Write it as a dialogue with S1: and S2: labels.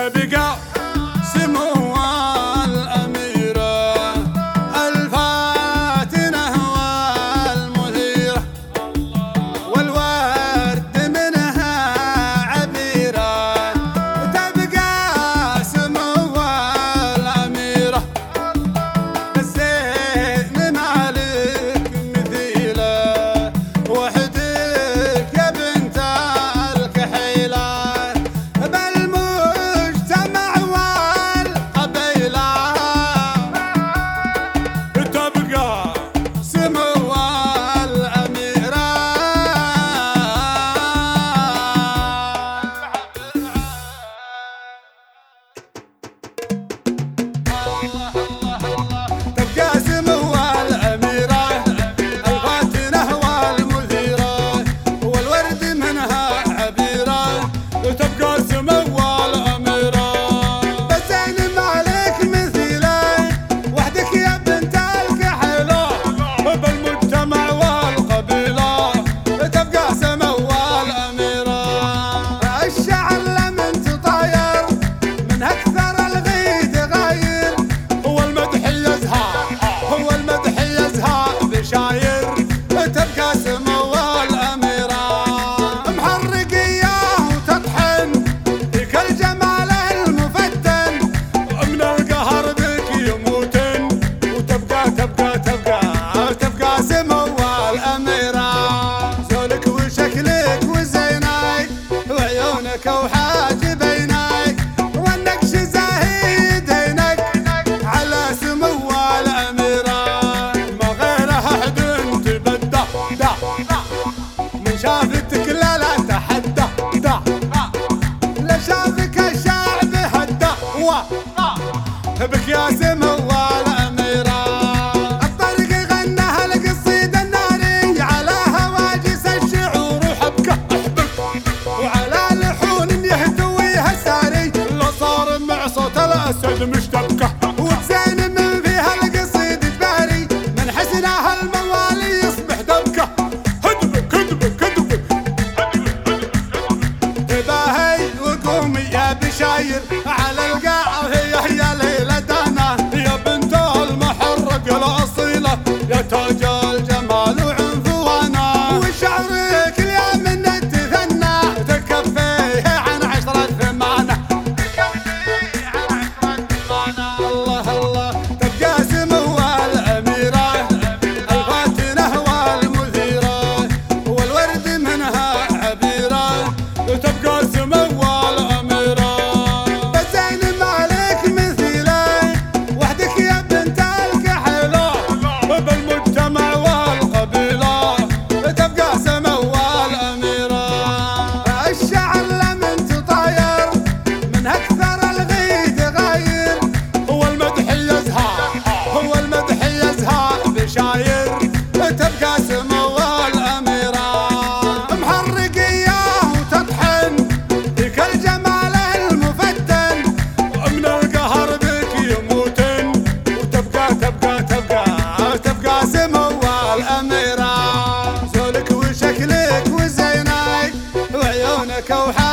S1: وتبقى سمو الأميرة الفاتنة والمثيرة والورد منها عبيرة وتبقى سمو الأميرة بالزين مالك مثيلة وحدك يا بنت الكحيلة وحاجبينك والنقش زاهي دينك على سمو الأميرة ما غيرها حد تبدع من شافتك لا تحدى لا شافك الشعب هدى بك يا سمو الأميرة الطريق غناها القصيدة الناري على هواجس الشعور وحبكه وعلى صوت الأسد مشتبكة وتزين من فيها القصيد تباري من حسنها الموالي يصبح دبكة هدبك تباهي وقومي يا بشاير على القاع هي ليلة دانا يا بنت المحرق الأصيلة يا تاج الجمال وعنفوانا وشعرك اليوم من تثنى تكفيه عن 10 ثمانة وتبقى سمو الأميرة بالزين مالك مثيلة وحدك يا بنت الكحيلة بالمجتمع والقبيلة تبقى سمو الأميرة الشعر لمن تطاير من أكثر الغيد غاير هو المدح يزهى بشاير تبقى سمو الأميرة تبقى سمو الأميرة زولك وشكلك وزينك وعيونك